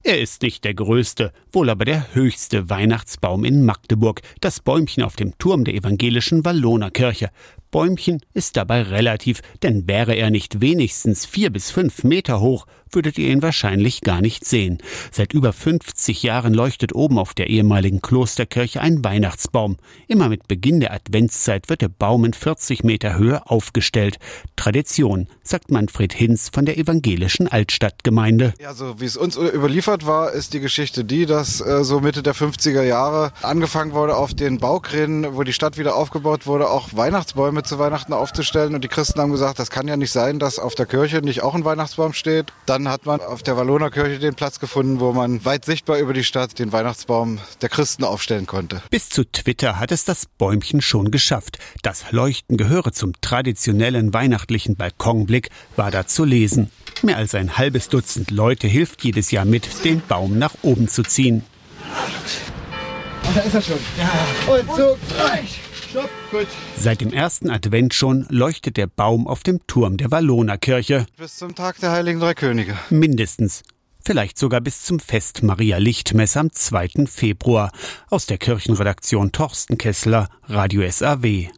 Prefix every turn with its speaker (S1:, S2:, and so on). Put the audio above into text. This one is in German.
S1: Er ist nicht der größte, wohl aber der höchste Weihnachtsbaum in Magdeburg, das Bäumchen auf dem Turm der evangelischen Wallonerkirche. Bäumchen ist dabei relativ, denn wäre er nicht wenigstens 4 bis 5 Meter hoch, würdet ihr ihn wahrscheinlich gar nicht sehen. Seit über 50 Jahren leuchtet oben auf der ehemaligen Klosterkirche ein Weihnachtsbaum. Immer mit Beginn der Adventszeit wird der Baum in 40 Meter Höhe aufgestellt. Tradition, sagt Manfred Hinz von der evangelischen Altstadtgemeinde.
S2: Ja, so wie es uns überliefert war, ist die Geschichte die, dass so Mitte der 50er Jahre angefangen wurde, auf den Baukränen, wo die Stadt wieder aufgebaut wurde, auch Weihnachtsbäume zu Weihnachten aufzustellen. Und die Christen haben gesagt, das kann ja nicht sein, dass auf der Kirche nicht auch ein Weihnachtsbaum steht. Dann hat man auf der Wallonerkirche den Platz gefunden, wo man weit sichtbar über die Stadt den Weihnachtsbaum der Christen aufstellen konnte.
S1: Bis zu Twitter hat es das Bäumchen schon geschafft. Das Leuchten gehöre zum traditionellen weihnachtlichen Balkonblick, war da zu lesen. Mehr als ein halbes Dutzend Leute hilft jedes Jahr mit, den Baum nach oben zu ziehen.
S2: Ach, da ist er schon. Ja. Und so, 3. Stopp, gut.
S1: Seit dem ersten Advent schon leuchtet der Baum auf dem Turm der Wallonerkirche.
S2: Bis zum Tag der Heiligen Drei Könige.
S1: Mindestens. Vielleicht sogar bis zum Fest Maria Lichtmesse am 2. Februar. Aus der Kirchenredaktion Torsten Kessler, Radio SAW.